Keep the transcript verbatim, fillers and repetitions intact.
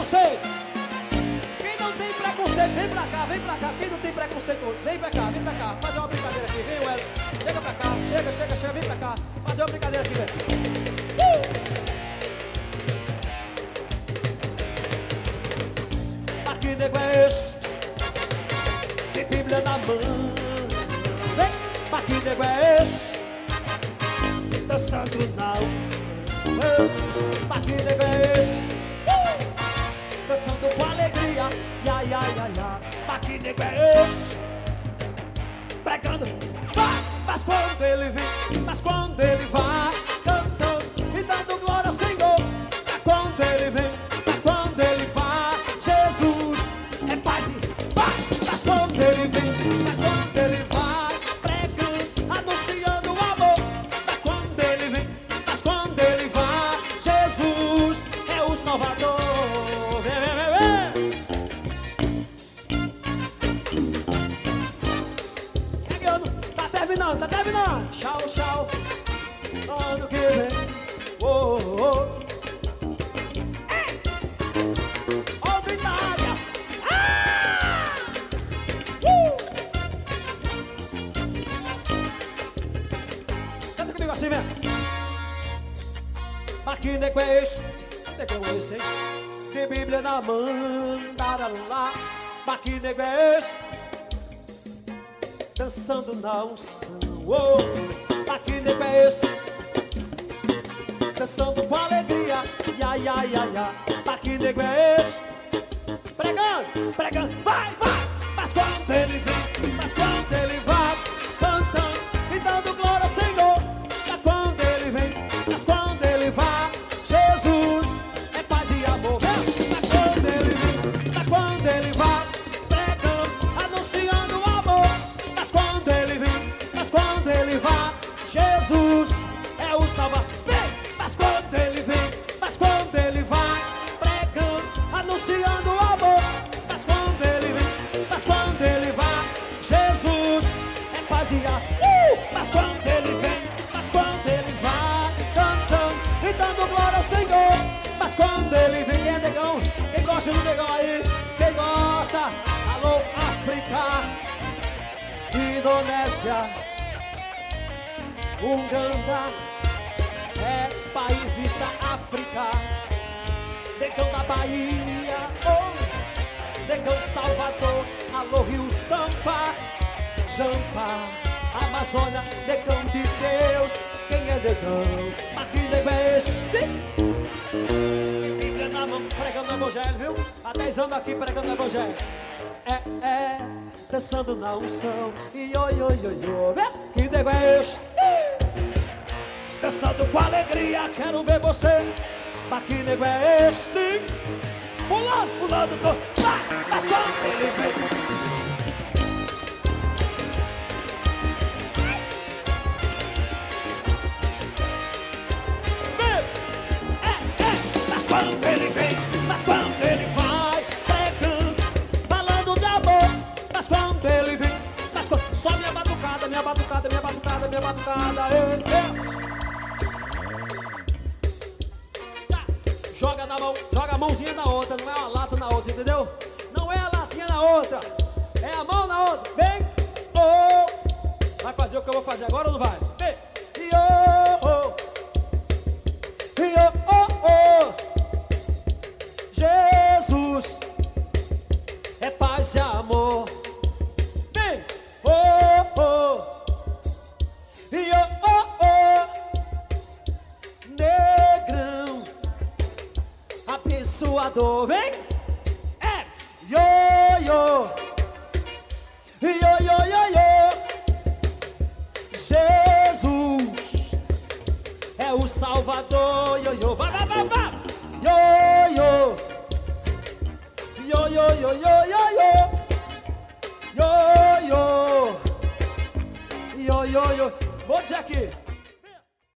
preconceito. Quem não tem preconceito, vem pra cá, vem pra cá. Quem não tem preconceito, vem pra cá, vem pra cá. Fazer uma brincadeira aqui, vem, Wellington. Chega pra cá, chega, chega, chega, vem pra cá. Fazer uma brincadeira aqui, velho. Uh! Aqui, nego, é este. Tem Bíblia na mão. Vem, aqui, nego, é este. Dançando na unção. Aqui, nego, é este. Dançando com alegria, ia, ia, ia, ia. Aqui, nego, é esse. Pregando, vai. Mas quando ele vem, mas quando ele vai, cantando e dando glória ao Senhor. Mas quando ele vem, mas quando ele vai, Jesus é paz e vai. Mas quando ele vem, mas quando ele vai, pregando, anunciando o amor. Mas quando ele vem, mas quando ele vai, Jesus é o Salvador. Tá terminando, tchau, tchau. Ano que vem, oh, oh, oh. Ó, oh, Itália. Ah! Uh! Canta comigo assim mesmo. Mas que nego é esse? Você que é esse, hein? Que Bíblia na mão, lá. Mas que nego é esse? Dançando na unção, oh, aqui nego é esse. Dançando com alegria, ia, ia, ia, ia. Aqui nego é esse. Pregando, pregando, vai, vai. Mas quando ele vem, mas quando ele vai, cantando e dando glória ao Senhor. Mas quando ele vem, mas quando ele vai, Jesus é paz e amor. Mas quando ele vem, mas quando ele vai, pregando, anunciando o amor. Quando ele vem, mas quando ele vai, Jesus é o Salvador. Vem, mas quando ele vem, mas quando ele vai, pregando, anunciando o amor. Mas quando ele vem, mas quando ele vai, Jesus é paz e amor. Uh! Mas quando ele vem, mas quando ele vai, cantando e dando glória ao Senhor. Mas quando ele vem, quem é negão? Quem gosta do negão aí? Quem gosta? Alô, África, Indonésia, Uganda, é países da África, negão da Bahia, oh, negão de Salvador, alô Rio Sampa, Jampa, Amazônia, negão de Deus, quem é negão? Aqui nego é este. Bíblia na mão, pregando o Evangelho, viu? Há dez anos aqui pregando o Evangelho. É, é, dançando na unção. E oi, oi, oi, oi. Que nego é este? Dançando com alegria, quero ver você. Mas que nego é este? Pulando, pulando, tô. Vai, mas quando ele vem. Vem, é, é, mas quando ele vem, mas quando ele vai, pregando, falando de amor. Mas quando ele vem, mas quando, só minha batucada, minha batucada, minha batucada, minha batucada, é, é. Joga na mão, joga a mãozinha na outra, não é uma lata na outra, entendeu? Não é a latinha na outra, é a mão na outra. Vem, oh, vai fazer o que eu vou fazer agora ou não vai? Vem, e oh, oh, e oh, oh, oh. Jesus é paz e amor. Vem, oh, oh, e oh, oh, oh. Negrão abençoador, vem, é, yo, yo, yo, yo, yo, yo. Jesus é o Salvador.